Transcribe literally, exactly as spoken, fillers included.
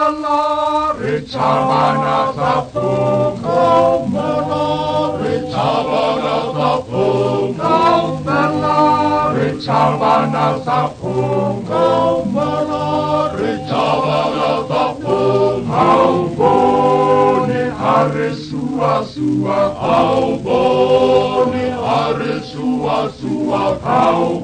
bella, ricciavana sa fuoco, bella, ricciavana sa fuoco, bella, ricciavana sa fuoco, bella, ricciavana sa fuoco. Au bone are sua sua, au bone are sua sua, au